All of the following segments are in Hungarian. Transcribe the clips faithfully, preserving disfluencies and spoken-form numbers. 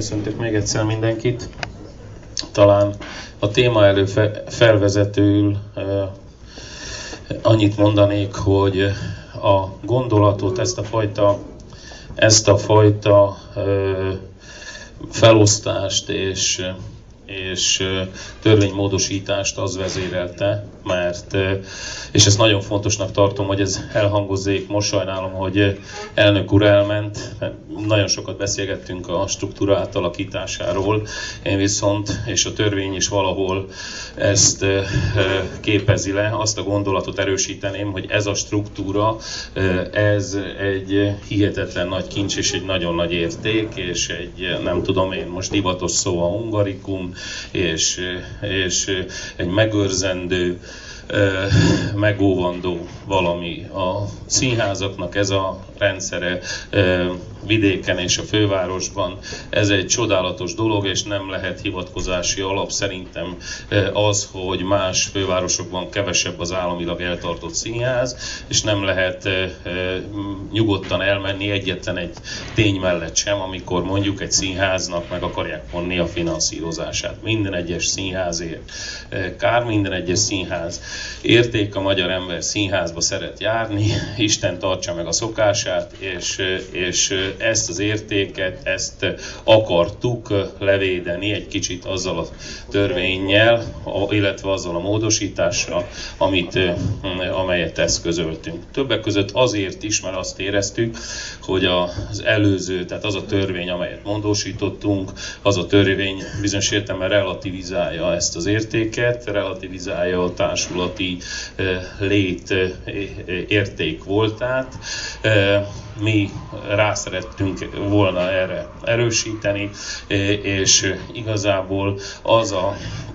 Köszöntök még egyszer mindenkit. Talán a téma elő felvezetőül annyit mondanék, hogy a gondolatot, ezt a fajta, ezt a fajta felosztást és, és törvénymódosítást az vezérelte, mert, és ezt nagyon fontosnak tartom, hogy ez elhangozzék. Most sajnálom, hogy elnök úr elment, nagyon sokat beszélgettünk a struktúra átalakításáról, én viszont, és a törvény is valahol ezt képezi le, azt a gondolatot erősíteném, hogy ez a struktúra, ez egy hihetetlen nagy kincs és egy nagyon nagy érték, és egy, nem tudom én, most divatos szó a hungarikum, és, és egy megőrzendő, megóvandó valami. A színházaknak ez a rendszere vidéken és a fővárosban, ez egy csodálatos dolog, és nem lehet hivatkozási alap szerintem az, hogy más fővárosokban kevesebb az államilag eltartott színház, és nem lehet nyugodtan elmenni egyetlen egy tény mellett sem, amikor mondjuk egy színháznak meg akarják vonni a finanszírozását. Minden egyes színházért kár, minden egyes színház érték, a magyar ember színházba szeret járni, Isten tartsa meg a szokását, és, és ezt az értéket, ezt akartuk levédeni egy kicsit azzal a törvénnyel, illetve azzal a módosítással, amit, amelyet eszközöltünk. Többek között azért is, mert azt éreztük, hogy az előző, tehát az a törvény, amelyet módosítottunk, az a törvény bizonyos értelemben relativizálja ezt az értéket, relativizálja a társulati lét érték voltát. Mi rá szerettünk volna erre erősíteni, és igazából az a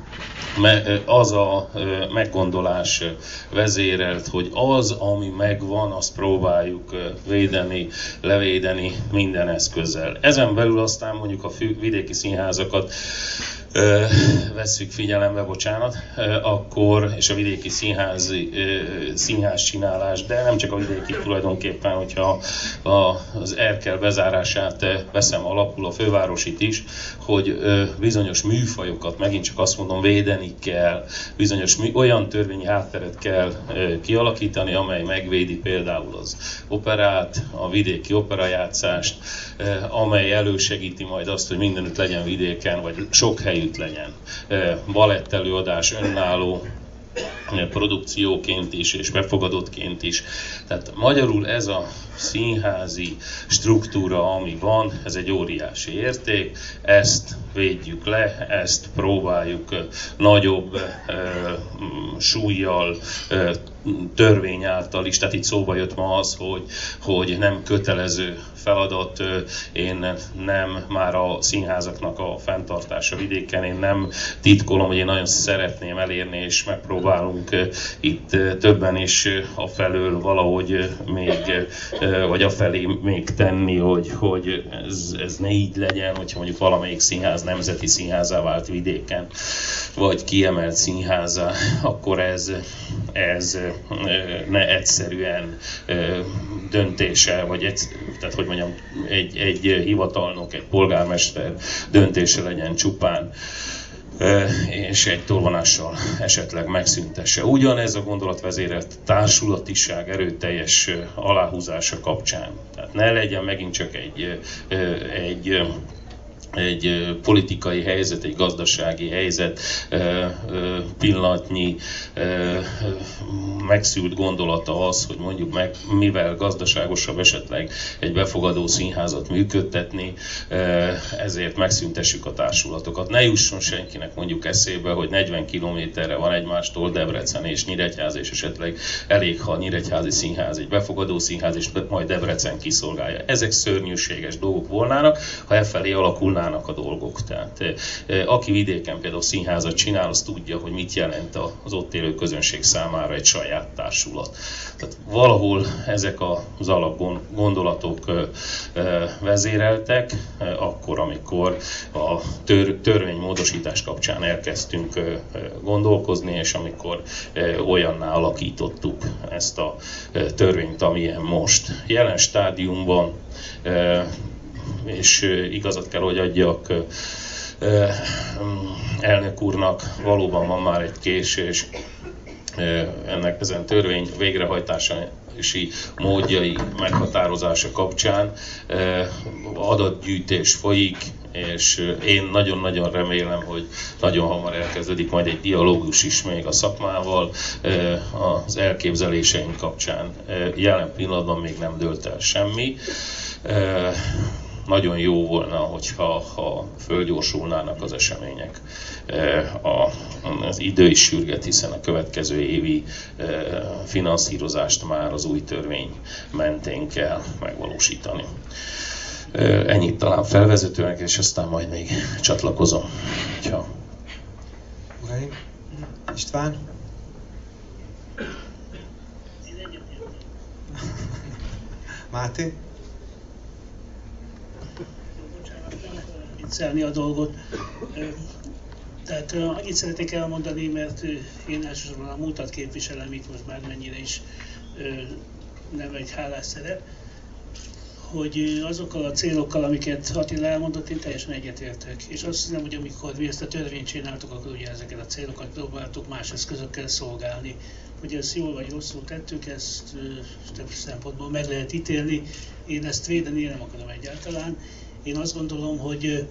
az a meggondolás vezérelt, hogy az, ami megvan, azt próbáljuk védeni, levédeni minden eszközzel. Ezen belül aztán mondjuk a vidéki színházakat vesszük figyelembe, bocsánat, akkor, és a vidéki színház, színház csinálás, de nem csak a vidéki tulajdonképpen, hogyha az Erkel bezárását veszem alapul, a fővárosit is, hogy bizonyos műfajokat, megint csak azt mondom, védeni kell, bizonyos olyan törvényi hátteret kell kialakítani, amely megvédi például az operát, a vidéki operajátszást, amely elősegíti majd azt, hogy mindenütt legyen vidéken, vagy sok helyütt legyen balett előadás, önálló produkcióként is, és befogadottként is. Tehát magyarul ez a színházi struktúra, ami van, ez egy óriási érték, ezt védjük le, ezt próbáljuk nagyobb e, súlyjal, e, törvény által is, tehát itt szóba jött ma az, hogy, hogy nem kötelező feladat, én nem már a színházaknak a fenntartása vidéken, én nem titkolom, hogy én nagyon szeretném elérni, és megpróbálunk itt többen is afelől valahogy még, vagy afelé még tenni, hogy, hogy ez, ez ne így legyen, hogyha mondjuk valamelyik színház nemzeti színházá vált vidéken, vagy kiemelt színházá, akkor ez, ez ne egyszerűen döntése, vagy egy, tehát hogy mondjam, egy, egy hivatalnok, egy polgármester döntése legyen csupán, és egy tolvonással esetleg megszüntesse. Ugyanez a gondolatvezérelt társulatiság erőteljes aláhúzása kapcsán. Tehát ne legyen megint csak egy, egy egy politikai helyzet, egy gazdasági helyzet, pillanatnyi megszűrt gondolata az, hogy mondjuk meg, mivel gazdaságosabb esetleg egy befogadó színházat működtetni, ezért megszüntessük a társulatokat. Ne jusson senkinek mondjuk eszébe, hogy negyven kilométerre van egymástól Debrecen és Nyíregyháza, és esetleg elég, ha a nyíregyházi színház egy befogadó színház, és majd Debrecen kiszolgálja. Ezek szörnyűséges dolgok volnának, ha efelé alakulnának a dolgok. Tehát aki vidéken például színházat csinál, az tudja, hogy mit jelent az ott élő közönség számára egy saját társulat. Tehát valahol ezek az alapgondolatok vezéreltek, akkor, amikor a tör, törvénymódosítás kapcsán elkezdtünk gondolkozni, és amikor olyanná alakítottuk ezt a törvényt, amilyen most. Jelen stádiumban és igazat kell, hogy adjak elnök úrnak, valóban van már egy késés ennek ezen törvény végrehajtási módjai meghatározása kapcsán. Adatgyűjtés folyik, és én nagyon-nagyon remélem, hogy nagyon hamar elkezdődik majd egy dialógus is még a szakmával az elképzeléseink kapcsán. Jelen pillanatban még nem dőlt el semmi. Nagyon jó volna, hogyha ha fölgyorsulnának az események. A, az idő is sürget, hiszen a következő évi finanszírozást már az új törvény mentén kell megvalósítani. Ennyit talán felvezetőnek, és aztán majd még csatlakozom. Ja. Uraim, István? Máté? Viccelni a dolgot. Tehát annyit szeretnék elmondani, mert én elsősorban a múltat képviselem, itt most már mennyire is nem egy hálás szerep, hogy azokkal a célokkal, amiket Attila elmondott, én teljesen egyetértek. És azt hiszem, hogy amikor mi ezt a törvényt csináltuk, akkor ugye ezeket a célokat próbáltuk más eszközökkel szolgálni. Hogy ezt jól vagy rosszul tettük, ezt több szempontból meg lehet ítélni. Én ezt védeni nem akarom egyáltalán. Én azt gondolom, hogy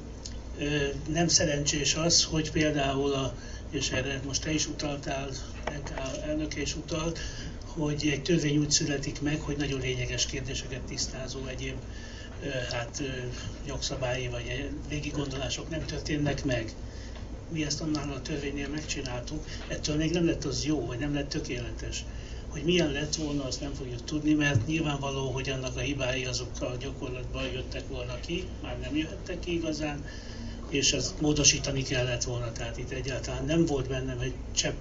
nem szerencsés az, hogy például, a, és erre most te is utaltál, en ká elnöke is utalt, hogy egy törvény úgy születik meg, hogy nagyon lényeges kérdéseket tisztázó egyéb hát, jogszabályi vagy végiggondolások nem történnek meg. Mi ezt annál a törvénynél megcsináltuk, ettől még nem lett az jó, vagy nem lett tökéletes. Hogy milyen lett volna, azt nem fogjuk tudni, mert nyilvánvaló, hogy annak a hibái azok a gyakorlatban jöttek volna ki, már nem jöhettek ki igazán, és ezt módosítani kellett volna, tehát itt egyáltalán nem volt bennem egy csepp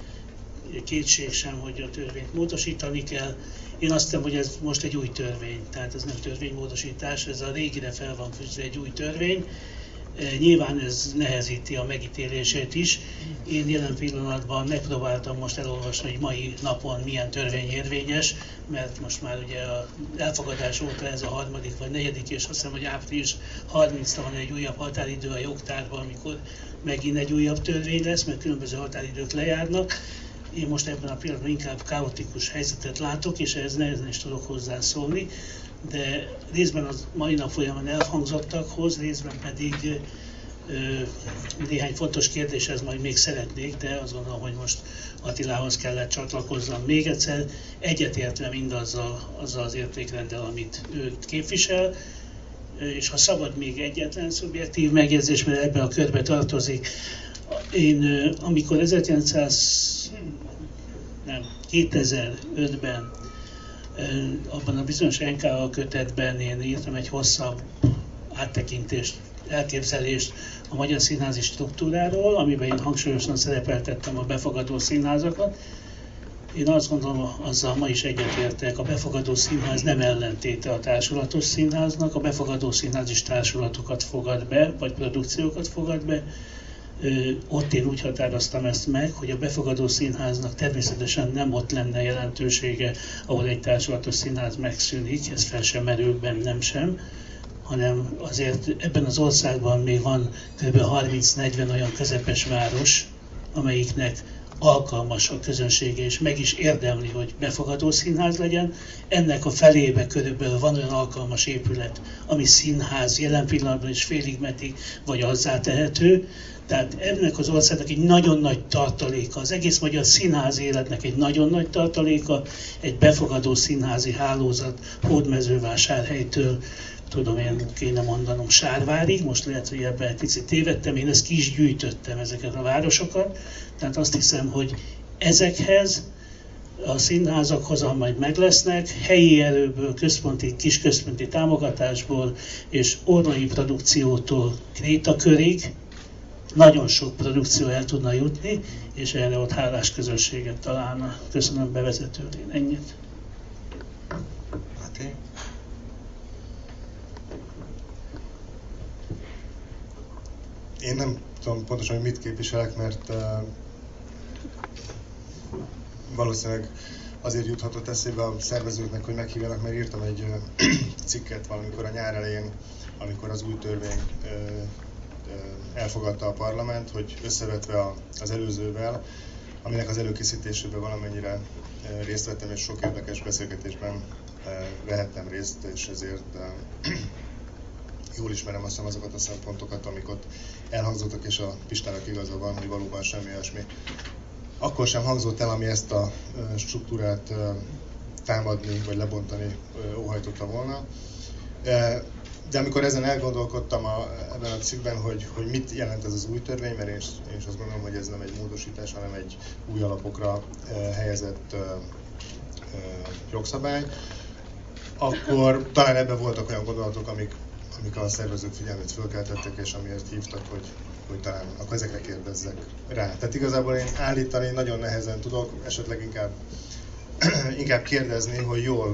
kétség sem, hogy a törvényt módosítani kell. Én azt hiszem, hogy ez most egy új törvény, tehát ez nem törvénymódosítás, ez a régire fel van fűzve egy új törvény. Nyilván ez nehezíti a megítélését is. Én jelen pillanatban megpróbáltam most elolvasni, hogy mai napon milyen törvény érvényes, mert most már ugye az elfogadás óta ez a harmadik vagy negyedik, és azt hiszem, hogy április harmincadika van egy újabb határidő a jogtárban, amikor megint egy újabb törvény lesz, mert különböző határidők lejárnak. Én most ebben a pillanatban inkább kaotikus helyzetet látok, és ehhez nehezen is tudok hozzászólni, de részben az mai nap folyamán elhangzottakhoz, részben pedig ö, néhány fontos kérdéshez majd még szeretnék, de azt gondolom, hogy most Attilához kellett csatlakozzam még egyszer, egyetértve mindazzal azzal az értékrenddel, amit ő képvisel, és ha szabad még egyetlen szubjektív megjegyzés, mert ebben a körbe tartozik, én amikor ezerkilencszáz nem, kétezer-ötben abban a bizonyos en ká á kötetben én írtam egy hosszabb áttekintést, elképzelést a magyar színházi struktúráról, amiben én hangsúlyosan szerepeltettem a befogadó színházakat. Én azt gondolom, azzal ma is egyetértek, a befogadó színház nem ellentéte a társulatos színháznak, a befogadó színház is társulatokat fogad be, vagy produkciókat fogad be. Ott én úgy határoztam ezt meg, hogy a befogadó színháznak természetesen nem ott lenne jelentősége, ahol egy társulatos színház megszűnik, ez fel sem merül bennem sem, hanem azért ebben az országban még van kb. harminc-negyven olyan közepes város, amelyiknek alkalmas a közönsége, és meg is érdemli, hogy befogadó színház legyen. Ennek a felébe körülbelül van olyan alkalmas épület, ami színház jelen pillanatban is félig meddig, vagy azzá tehető. Tehát ennek az országnak egy nagyon nagy tartaléka, az egész magyar színház életnek egy nagyon nagy tartaléka, egy befogadó színházi hálózat Hódmezővásárhelytől, tudom én kéne mondanom Sárvárig, most lehet, hogy ebben egy picit tévedtem, én ezt ki is gyűjtöttem, ezeket a városokat, tehát azt hiszem, hogy ezekhez a színházakhoz, majd meg lesznek, helyi erőből, központi, kisközponti támogatásból és ornai produkciótól Krétakörig nagyon sok produkció el tudna jutni, és erre ott hálás közösséget találna. Köszönöm bevezetően ennyit. Máté? Én nem tudom pontosan, hogy mit képviselek, mert uh, valószínűleg azért juthatott eszébe a szervezőknek, hogy meghívjanak, mert írtam egy cikket valamikor a nyár elején, amikor az új törvény elfogadta a parlament, hogy összevetve az előzővel, aminek az előkészítésében valamennyire részt vettem, és sok érdekes beszélgetésben vehettem részt, és ezért jól ismerem azt azokat a szempontokat, amik ott elhangzottak, és a Pistának igaza van, hogy valóban semmi olyasmi akkor sem hangzott el, ami ezt a struktúrát támadni vagy lebontani óhajtotta volna. De amikor ezen elgondolkodtam a, ebben a cikkben, hogy, hogy mit jelent ez az új törvény, mert én, én is azt gondolom, hogy ez nem egy módosítás, hanem egy új alapokra helyezett jogszabály, akkor talán ebben voltak olyan gondolatok, amik, amik a szervezők figyelmét fölkeltettek, és amiért hívtak, hogy, hogy talán akkor ezekre kérdezzek rá. Tehát igazából én állítani nagyon nehezen tudok, esetleg inkább, inkább kérdezni, hogy jól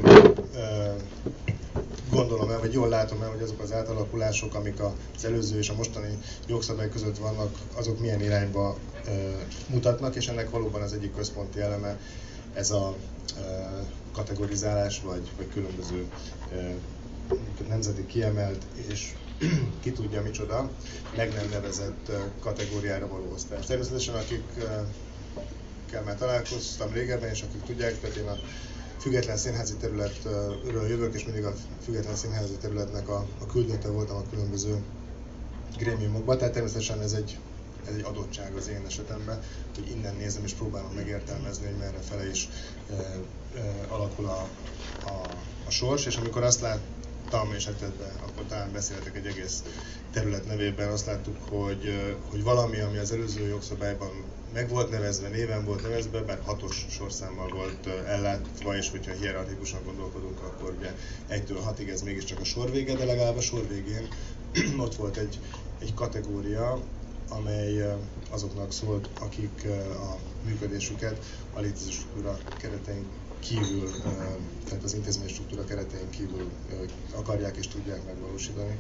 gondolom el, vagy jól látom el, hogy azok az átalakulások, amik az előző és a mostani jogszabály között vannak, azok milyen irányba e, mutatnak, és ennek valóban az egyik központi eleme ez a e, kategorizálás, vagy, vagy különböző e, nemzeti kiemelt és ki tudja micsoda, meg nem nevezett kategóriára való osztás. Természetesen akikkel már találkoztam régebben, és akik tudják, tehát én a független színházi területről jövök, és mindig a független színházi területnek a, a küldötte voltam a különböző grémiumokban, tehát természetesen ez egy, ez egy adottság az én esetemben, hogy innen nézem és próbálom megértelmezni, hogy merre fele is e, e, alakul a, a, a sors, és amikor azt láttam, és hát ebben, akkor talán beszéltek egy egész terület nevében, azt láttuk, hogy, hogy valami, ami az előző jogszabályban meg volt nevezve, néven volt nevezve, bár hatos sorszámmal volt ellátva, és hogyha hierarchikusan gondolkodunk, akkor ugye egytől hatig ez mégiscsak a sor vége, de legalább a sor végén ott volt egy, egy kategória, amely azoknak szólt, akik a működésüket a létező struktúra keretein kívül, tehát az intézmény struktúra keretein kívül akarják és tudják megvalósítani.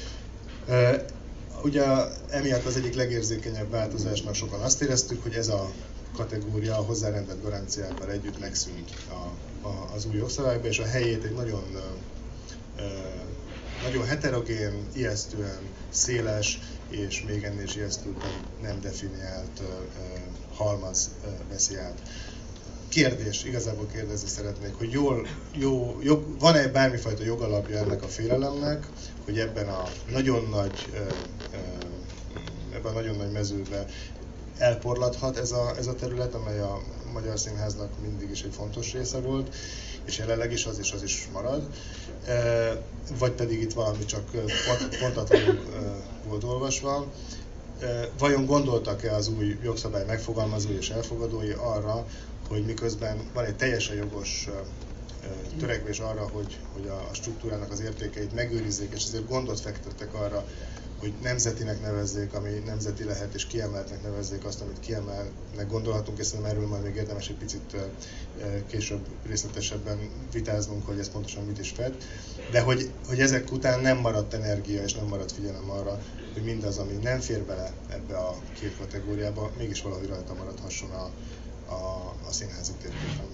Ugye emiatt az egyik legérzékenyebb változásnak sokan azt éreztük, hogy ez a kategória a hozzárendelt garanciákkal együtt megszűnt a, a, az új jogszabályba, és a helyét egy nagyon, nagyon heterogén, ijesztően széles és még ennél is ijesztőbben nem definiált halmaz veszi át. Kérdés, igazából kérdezni szeretnék, hogy jól, jó, jog, van-e bármifajta jogalapja ennek a félelemnek, hogy ebben a nagyon nagy, ebben a nagyon nagy mezőben elporladhat ez a, ez a terület, amely a Magyar Színháznak mindig is egy fontos része volt, és jelenleg is az és az is marad, vagy pedig itt valami csak pontatlanul volt olvasva. Vajon gondoltak-e az új jogszabály megfogalmazói és elfogadói arra, hogy miközben van egy teljesen jogos törekvés arra, hogy, hogy a struktúrának az értékeit megőrizzék, és ezért gondot fektettek arra, hogy nemzetinek nevezzék, ami nemzeti lehet, és kiemeltnek nevezzék azt, amit kiemelnek gondolhatunk, és szerintem erről majd még érdemes egy picit később részletesebben vitáznunk, hogy ez pontosan mit is fed. De hogy, hogy ezek után nem maradt energia, és nem maradt figyelem arra, hogy mindaz, ami nem fér bele ebbe a két kategóriába, mégis valahogy rajta maradhasson a, a, a színházi térképen.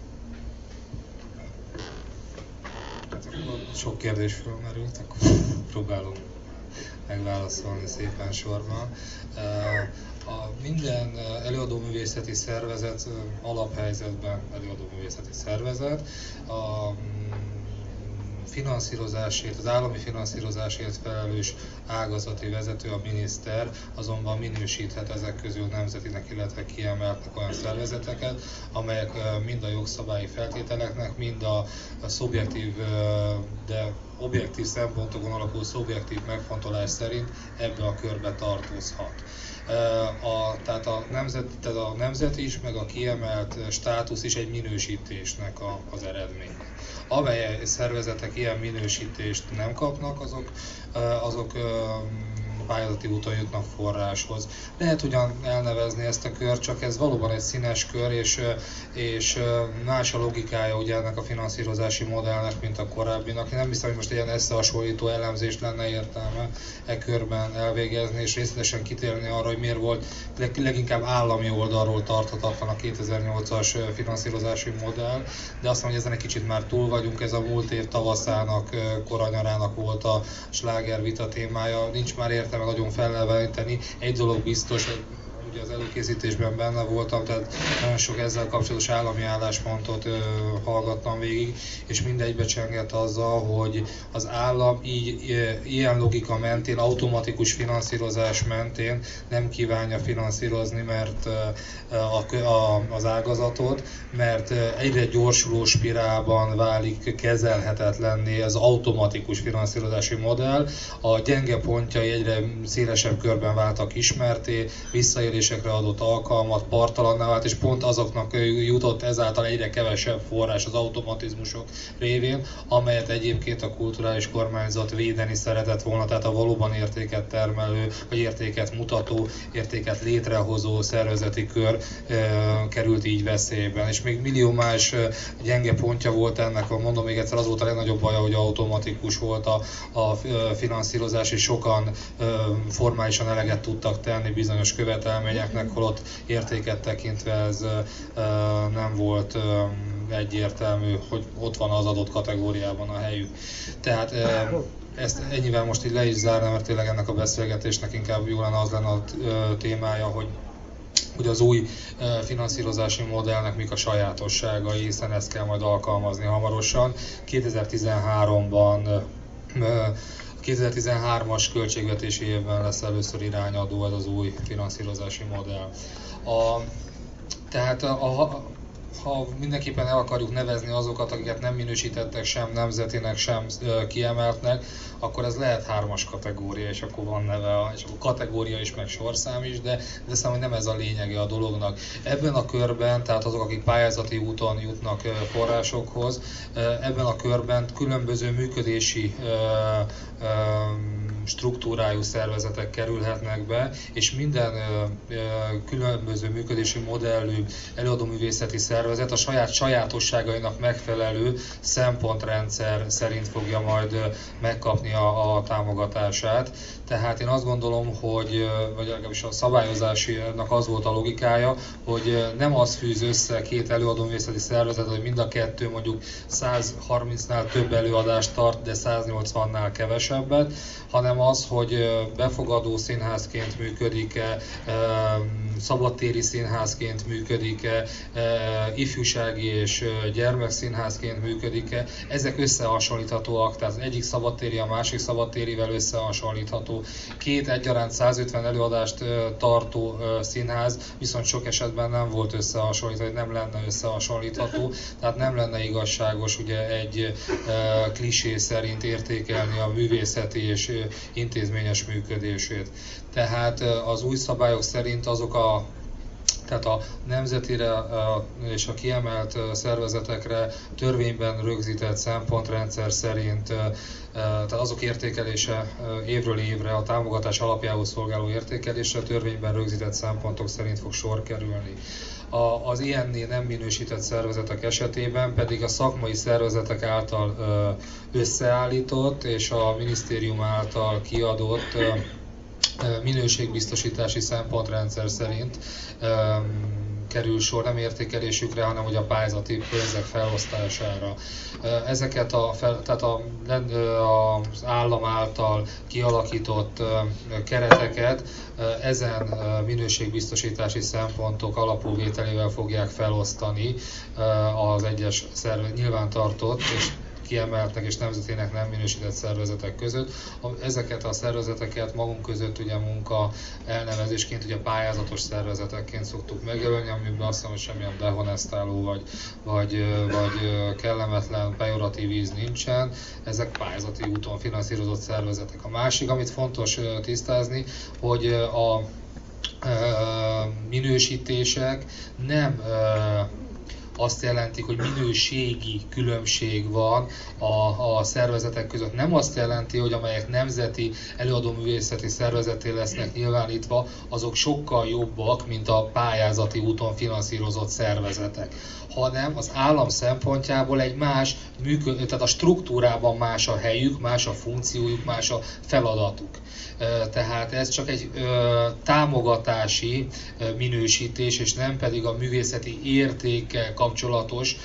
Sok kérdés felmerült, akkor próbálom megválaszolni szépen sorban. A minden előadóművészeti szervezet alaphelyzetben előadóművészeti szervezet a finanszírozásért, az állami finanszírozásért felelős ágazati vezető, a miniszter azonban minősíthet ezek közül nemzetinek, illetve kiemeltnek olyan szervezeteket, amelyek mind a jogszabályi feltételeknek, mind a szubjektív, de objektív szempontokon alapuló szubjektív megfontolás szerint ebbe a körbe tartozhat. A, tehát, a nemzet, tehát a nemzet is, meg a kiemelt státusz is egy minősítésnek a, az eredménye. Amely szervezetek ilyen minősítést nem kapnak, azok, azok pályázati úton jutnak forráshoz. Lehet ugyan elnevezni ezt a kört, csak ez valóban egy színes kör, és, és más a logikája ugye ennek a finanszírozási modellnek, mint a korábbinak. Én nem hiszem, hogy most ilyen összehasonlító elemzést lenne értelme e körben elvégezni, és részletesen kitérni arra, hogy miért volt leginkább állami oldalról tarthatatlan a kétezer-nyolcas finanszírozási modell, de azt mondom, hogy ezen egy kicsit már túl vagyunk, ez a múlt év tavaszának, koranyarának volt a sláger vita témája, nincs már értelme nagyon feleleveníteni. Egy dolog biztos, ugye az előkészítésben benne voltam, tehát nagyon sok ezzel kapcsolatos állami álláspontot ö, hallgattam végig, és mindegybe csengett azzal, hogy az állam így e, ilyen logika mentén, automatikus finanszírozás mentén nem kívánja finanszírozni, mert e, a, a, az ágazatot, mert egyre gyorsuló spirálban válik kezelhetetlenné az automatikus finanszírozási modell. A gyenge pontjai egyre szélesebb körben váltak ismerté, visszaélésekre adott alkalmat, partalanná vált, és pont azoknak jutott ezáltal egyre kevesebb forrás az automatizmusok révén, amelyet egyébként a kulturális kormányzat védeni szeretett volna, tehát a valóban értéket termelő, vagy értéket mutató, értéket létrehozó szervezeti kör e, került így veszélyben. És még millió más gyenge pontja volt ennek, mondom még egyszer, az volt a legnagyobb baja, hogy automatikus volt a, a finanszírozás, és sokan e, formálisan eleget tudtak tenni bizonyos követelményeknek, holott értéket tekintve ez e, nem volt e, egyértelmű, hogy ott van az adott kategóriában a helyük. Tehát e, ezt ennyivel most így le is zárnám, mert tényleg ennek a beszélgetésnek inkább jó lenne az lenne a témája, hogy hogy az új finanszírozási modellnek mik a sajátosságai, hiszen ezt kell majd alkalmazni hamarosan. kétezer-tizenháromban, kétezer-tizenhármas költségvetési évben lesz először irányadó ez az új finanszírozási modell. A, tehát a, a ha mindenképpen el akarjuk nevezni azokat, akiket nem minősítettek sem nemzetinek, sem kiemeltnek, akkor ez lehet hármas kategória, és akkor van neve, és akkor kategória is, meg sorszám is, de, de szerintem, hogy nem ez a lényege a dolognak. Ebben a körben, tehát azok, akik pályázati úton jutnak forrásokhoz, ebben a körben különböző működési struktúrájú szervezetek kerülhetnek be, és minden ö, ö, különböző működési modellű előadóművészeti szervezet a saját sajátosságainak megfelelő szempontrendszer szerint fogja majd ö, megkapni a, a támogatását. Tehát én azt gondolom, hogy, vagy legalábbis a szabályozásnak az volt a logikája, hogy nem az fűz össze két előadóművészeti szervezet, hogy mind a kettő mondjuk száz harmincnál több előadást tart, de száznyolcvannál kevesebbet, hanem az, hogy befogadó színházként működik-e, szabadtéri színházként működik-e, ifjúsági és gyermekszínházként működik-e. Ezek összehasonlíthatóak, tehát az egyik szabadtéri a másik szabadtérivel összehasonlítható. Két egyaránt százötven előadást tartó színház viszont sok esetben nem volt összehasonlítható, nem lenne összehasonlítható, tehát nem lenne igazságos ugye egy klisé szerint értékelni a művészeti és intézményes működését. Tehát az új szabályok szerint azok a tehát a nemzetire és a kiemelt szervezetekre törvényben rögzített szempontrendszer szerint, tehát azok értékelése évről évre, a támogatás alapjául szolgáló értékelésre törvényben rögzített szempontok szerint fog sor kerülni. A, az ilyennél nem minősített szervezetek esetében pedig a szakmai szervezetek által összeállított és a minisztérium által kiadott minőségbiztosítási szempontrendszer szerint um, kerül sor nem értékelésükre, hanem hogy a pályázati pénzek felosztására. Ezeket a, fel, tehát a, az állam által kialakított kereteket ezen minőségbiztosítási szempontok alapulvételével fogják felosztani az egyes szerve, nyilvántartott és kiemeltnek és nemzetének nem minősített szervezetek között. Ezeket a szervezeteket magunk között ugye munka elnevezésként ugye pályázatos szervezetekként szoktuk megjelölni, amiben azt hiszem, hogy semmilyen dehonestáló vagy, vagy, vagy kellemetlen, pejoratív íz nincsen. Ezek pályázati úton finanszírozott szervezetek. A másik, amit fontos tisztázni, hogy a minősítések nem azt jelentik, hogy minőségi különbség van a, a szervezetek között. Nem azt jelenti, hogy amelyek nemzeti előadóművészeti szervezetté lesznek nyilvánítva, azok sokkal jobbak, mint a pályázati úton finanszírozott szervezetek, hanem az állam szempontjából egy más működ, tehát a struktúrában más a helyük, más a funkciójuk, más a feladatuk. Tehát ez csak egy támogatási minősítés, és nem pedig a művészeti értékkel kapcsolatos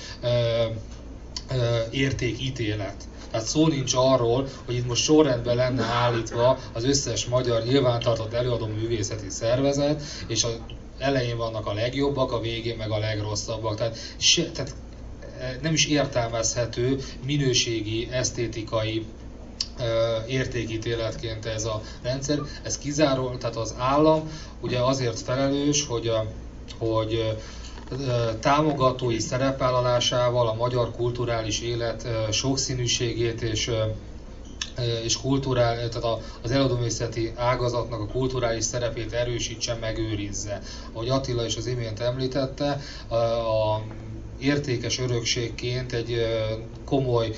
értékítélet. Tehát szó nincs arról, hogy itt most sorrendben lenne állítva az összes magyar nyilvántartott előadó művészeti szervezet, és az elején vannak a legjobbak, a végén meg a legrosszabbak. Tehát, se, tehát nem is értelmezhető minőségi, esztétikai értékítéletként ez a rendszer. Ez kizárólag, tehát az állam ugye azért felelős, hogy, a, hogy támogatói szerepvállalásával a magyar kulturális élet sokszínűségét és és kulturál, tehát az előadóművészeti ágazatnak a kulturális szerepét erősítse, megőrizze. Ahogy Attila is az imént említette, a értékes örökségként egy komoly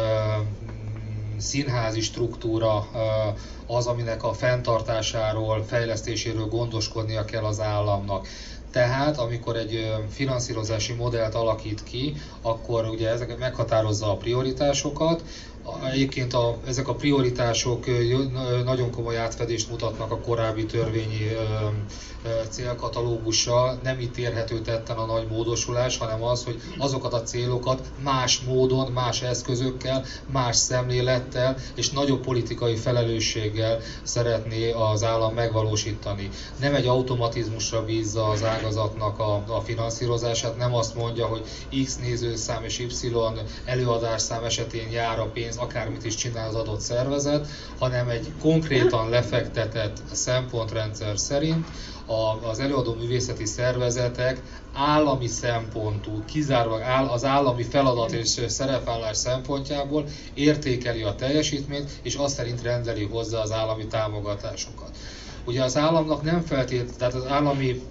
színházi struktúra az, aminek a fenntartásáról, fejlesztéséről gondoskodnia kell az államnak. Tehát, amikor egy finanszírozási modellt alakít ki, akkor ugye ezeket meghatározza a prioritásokat. Egyébként a, ezek a prioritások nagyon komoly átfedést mutatnak a korábbi törvényi célkatalógussal. Nem itt érhető tetten a nagy módosulás, hanem az, hogy azokat a célokat más módon, más eszközökkel, más szemlélettel és nagyobb politikai felelősséggel szeretné az állam megvalósítani. Nem egy automatizmusra bízza az ágazatnak a, a finanszírozását, nem azt mondja, hogy X nézőszám és Y előadásszám esetén jár a pénz, akármit is csinál az adott szervezet, hanem egy konkrétan lefektetett szempontrendszer szerint az előadó művészeti szervezetek állami szempontú, kizárólag az állami feladat és szerepvállás szempontjából értékeli a teljesítményt, és azt szerint rendeli hozzá az állami támogatásokat. Ugye az államnak nem feltétlenül, tehát az állami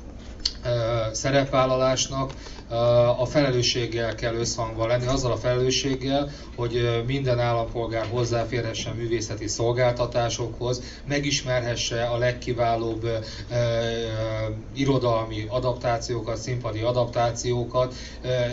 szerepvállalásnak a felelősséggel kell összhangban lenni, azzal a felelősséggel, hogy minden állampolgár hozzáférhessen művészeti szolgáltatásokhoz, megismerhesse a legkiválóbb e, e, irodalmi adaptációkat, színpadi adaptációkat, e, e,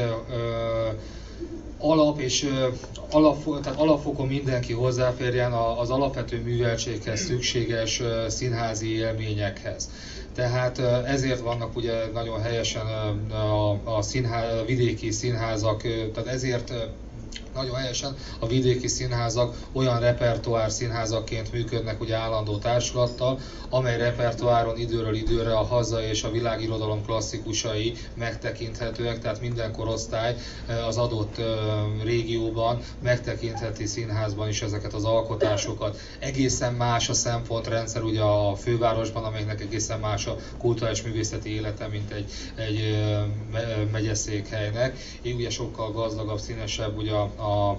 e, alap és alap, tehát alapfokon mindenki hozzáférjen az alapvető műveltséghez szükséges színházi élményekhez. Tehát ezért vannak ugye nagyon helyesen a, a, színház, a vidéki színházak, tehát ezért nagyon helyesen a vidéki színházak olyan repertoár színházakként működnek ugye állandó társulattal, amely repertoáron időről időre a haza és a világirodalom klasszikusai megtekinthetőek, tehát minden korosztály az adott régióban megtekintheti színházban is ezeket az alkotásokat. Egészen más a szempontrendszer ugye a fővárosban, amelynek egészen más a kulturális művészeti élete, mint egy, egy megyeszékhelynek. Így ugye sokkal gazdagabb, színesebb ugye a, a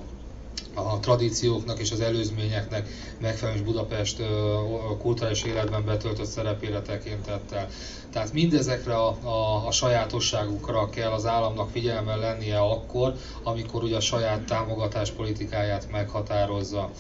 a tradícióknak és az előzményeknek megfelelően Budapest kulturális életben betöltött szerepére tekintettel. Tehát mindezekre a, a, a sajátosságukra kell az államnak figyelemmel lennie akkor, amikor ugye a saját támogatáspolitikáját meghatározza.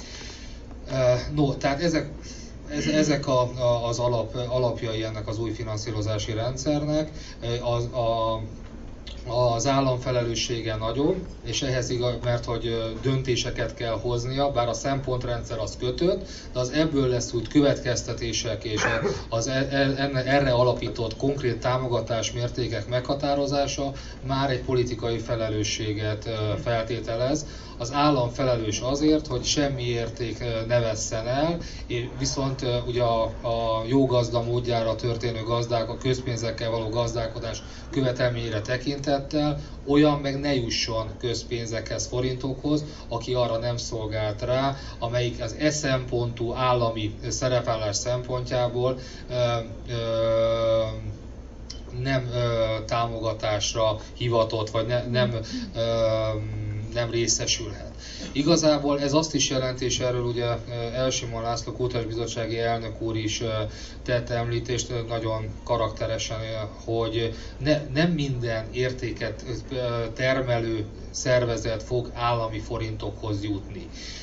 No, tehát ezek, ez, ezek a, a, az alap, alapjai ennek az új finanszírozási rendszernek. Az, a, Az állam felelőssége nagyobb, és ehhez igaz, mert hogy döntéseket kell hoznia, bár a szempontrendszer az kötött, de az ebből lesz úgy következtetések és az erre alapított konkrét támogatás mértékek meghatározása már egy politikai felelősséget feltételez. Az állam felelős azért, hogy semmi érték ne vesszen el, viszont ugye a, a jó gazda módjára történő gazdák, a közpénzekkel való gazdálkodás követelményére tekintettel olyan meg ne jusson közpénzekhez, forintokhoz, aki arra nem szolgált rá, amelyik az e szempontú állami szerepvállás szempontjából ö, ö, nem ö, támogatásra hivatott, vagy ne, nem, ö, nem részesülhet. Igazából ez azt is jelenti, és erről ugye Elsimon László Kulturális Bizottsági elnök úr is tett említést nagyon karakteresen, hogy ne, nem minden értéket termelő szervezet fog állami forintokhoz jutni.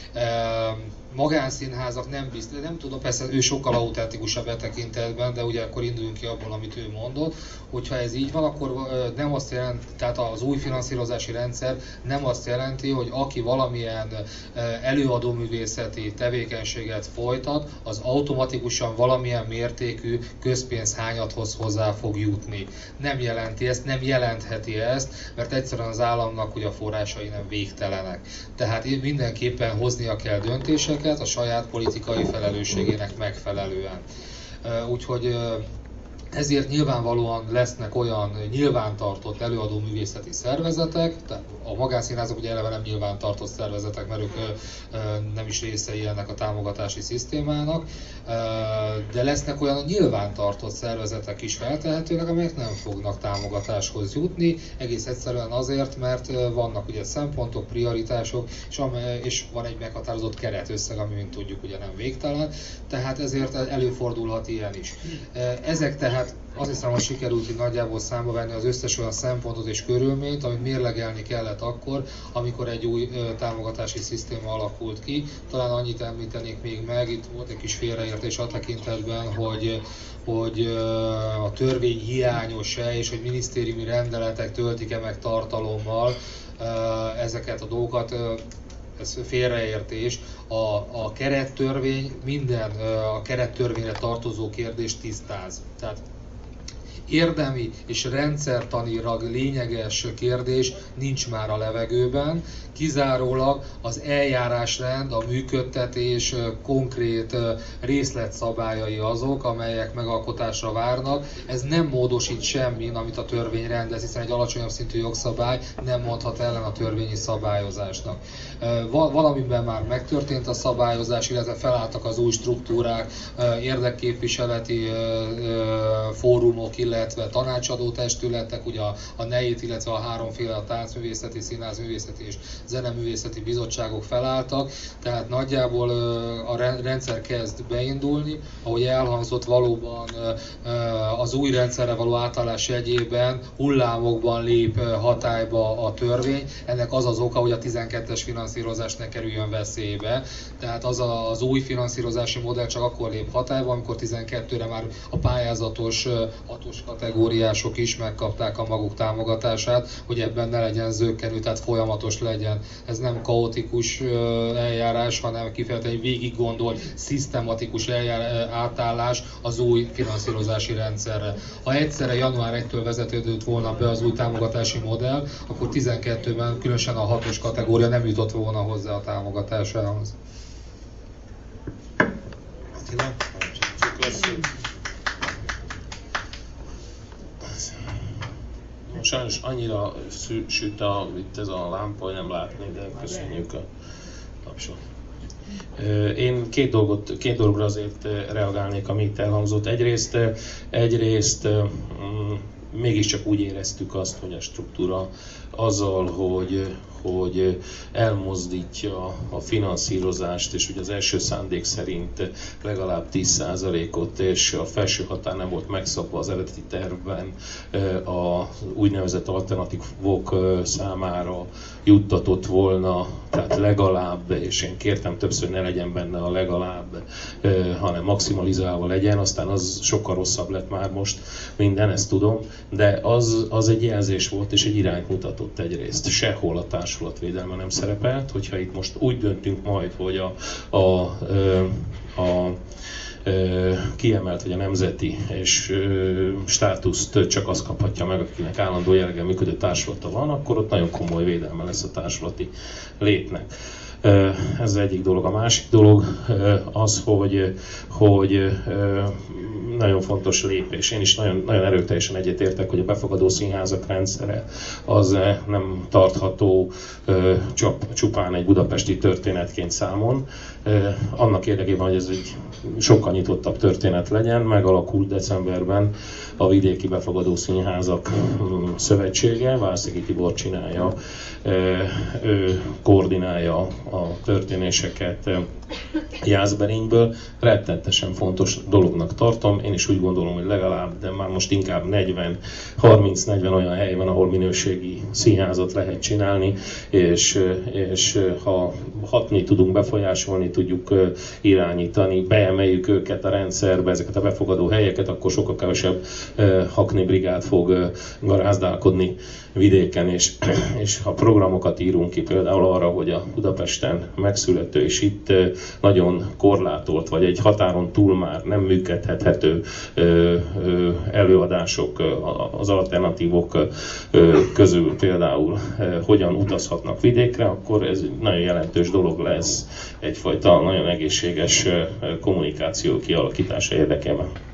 Magánszínházak nem biztos, nem tudom, persze ő sokkal autentikusabb e tekintetben, de ugye akkor induljunk ki abból, amit ő mondott, hogyha ez így van, akkor nem azt jelenti, tehát az új finanszírozási rendszer nem azt jelenti, hogy aki valamilyen előadóművészeti tevékenységet folytat, az automatikusan valamilyen mértékű közpénzhányadhoz hozzá fog jutni. Nem jelenti ezt, nem jelentheti ezt, mert egyszerűen az államnak ugye a forrásai nem végtelenek. Tehát mindenképpen hoznia kell döntéseket a saját politikai felelősségének megfelelően. Úgyhogy ezért nyilvánvalóan lesznek olyan nyilvántartott előadó művészeti szervezetek, tehát a magánszínházak ugye eleve nem nyilvántartott szervezetek, mert ők nem is részei ennek a támogatási szisztémának, de lesznek olyan nyilvántartott szervezetek is feltehetőleg, amelyek nem fognak támogatáshoz jutni, egész egyszerűen azért, mert vannak ugye szempontok, prioritások, és, amely, és van egy meghatározott keretösszeg, ami, mint tudjuk, ugye nem végtelen, tehát ezért előfordulhat ilyen is. Ezek tehát azt hiszem, hogy sikerült így nagyjából számba venni az összes olyan szempontot és körülményt, amit mérlegelni kellett akkor, amikor egy új ö, támogatási szisztéma alakult ki. Talán annyit említenék még meg, itt volt egy kis félreértés a tekintetben, hogy, hogy ö, a törvény hiányos-e, és hogy minisztériumi rendeletek töltik-e meg tartalommal ö, ezeket a dolgokat. Ö, ez félreértés. A, a kerettörvény minden a kerettörvényre tartozó kérdést tisztáz. Tehát érdemi és rendszertanilag lényeges kérdés nincs már a levegőben, kizárólag az eljárásrend, a működtetés konkrét részletszabályai azok, amelyek megalkotásra várnak. Ez nem módosít semmin, amit a törvény rendez, hiszen egy alacsonyabb szintű jogszabály nem mondhat ellen a törvényi szabályozásnak. Valamiben már megtörtént a szabályozás, illetve felálltak az új struktúrák, érdekképviseleti fórumok, illetve tanácsadó testületek, ugye a NEIT, illetve a háromféle a táncművészeti, színházművészeti és zeneművészeti bizottságok felálltak, tehát nagyjából a rendszer kezd beindulni. Ahogy elhangzott, valóban az új rendszerre való átállás jegyében hullámokban lép hatályba a törvény. Ennek az az oka, hogy a tizenkettes finanszírozás ne kerüljön veszélybe. Tehát az a, az új finanszírozási modell csak akkor lép hatályba, amikor tizenkettőre már a pályázatos hatos kategóriások is megkapták a maguk támogatását, hogy ebben ne legyen zökkenő, tehát folyamatos legyen. Ez nem kaotikus eljárás, hanem kifejezetten végig gondolt, szisztematikus eljárás, átállás az új finanszírozási rendszerre. Ha egyszerre január elsejétől vezetődött volna be az új támogatási modell, akkor tizenkettőben különösen a hatos kategória nem jutott volna hozzá a támogatásához. Attila? Sajnos annyira süt a, itt ez a lámpa, hogy nem látni, de köszönjük a tapsot. Én két, dolgot, két dologra azért reagálnék, amit elhangzott. Egyrészt, egyrészt mégiscsak úgy éreztük azt, hogy a struktúra azzal, hogy, hogy elmozdítja a finanszírozást, és ugye az első szándék szerint legalább tíz százalékot, és a felső határ nem volt megszabva az eredeti tervben a úgynevezett alternatívok számára juttatott volna, tehát legalább, és én kértem többször, ne legyen benne a legalább, hanem maximalizálva legyen, aztán az sokkal rosszabb lett már most minden, ezt tudom, de az, az egy jelzés volt, és egy irányt mutatott egyrészt. Sehol a társulatvédelme nem szerepelt, hogyha itt most úgy döntünk majd, hogy a, a, a, a kiemelt, hogy a nemzeti és státuszt csak az kaphatja meg, akinek állandó jelleggel működő társulata van, akkor ott nagyon komoly védelme lesz a társulati létnek. Ez az egyik dolog. A másik dolog az, hogy, hogy nagyon fontos lépés. Én is nagyon, nagyon erőteljesen egyetértek, hogy a befogadó színházak rendszere az nem tartható csak csupán egy budapesti történetként számon. Annak érdekében, hogy ez egy sokkal nyitottabb történet legyen, megalakult decemberben a Vidéki Befogadó Színházak Szövetsége, Várszegi Tibor csinálja, ő koordinálja a történéseket Jászberényből. Rettenetesen fontos dolognak tartom. Én is úgy gondolom, hogy legalább, de már most inkább negyven, harminc-negyven olyan hely van, ahol minőségi színházat lehet csinálni, és, és ha hatni tudunk, befolyásolni tudjuk, irányítani, beemeljük őket a rendszerbe, ezeket a befogadó helyeket, akkor sokkal kevesebb hakni brigád fog garázdálkodni vidéken, és, és ha programokat írunk ki például arra, hogy a Budapesten megszülető és itt nagyon korlátolt, vagy egy határon túl már nem működhethető előadások, az alternatívok közül például hogyan utazhatnak vidékre, akkor ez nagyon jelentős dolog lesz egyfajta nagyon egészséges kommunikáció kialakítása érdekében.